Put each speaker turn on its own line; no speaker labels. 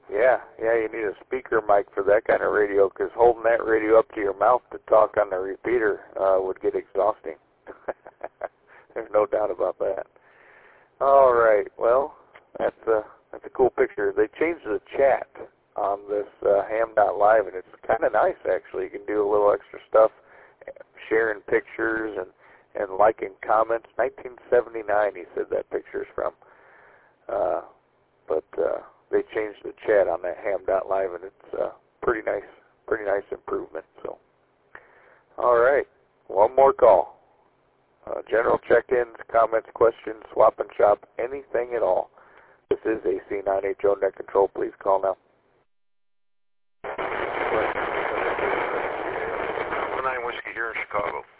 Yeah, you need a speaker mic for that kind of radio, because holding that radio up to your mouth to talk on the repeater would get exhausting. There's no doubt about that. All right, well, that's a cool picture. They changed the chat on this ham.live, and it's kind of nice, actually. You can do a little extra stuff, sharing pictures and liking comments. 1979, he said that picture's from. But they changed the chat on that ham.live, and it's pretty nice improvement. So, all right, one more call. General check-ins, comments, questions, swap and shop, anything at all. This is AC9HO Net Control. Please call now.
9 Whiskey here in Chicago.